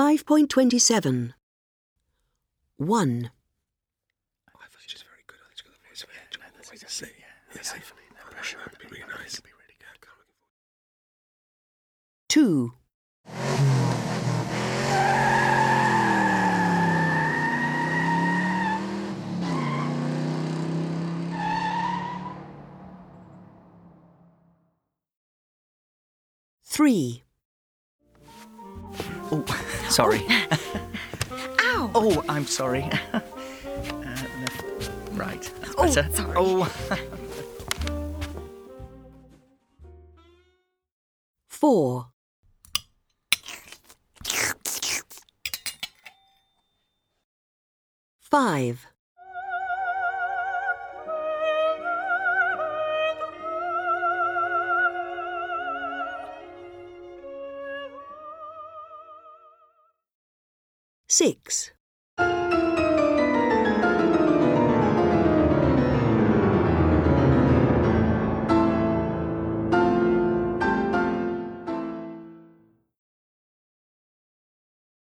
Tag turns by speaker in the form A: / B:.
A: 5.27. 1.
B: She's very good. She's got the voice of an angel. Yes, no pressure. That'd be really nice.
A: 2. 3.
C: Oh, sorry.
D: Ow!
C: Oh, I'm sorry. Right, that's better.
D: Sorry.
C: Oh.
A: 4. 5. 6.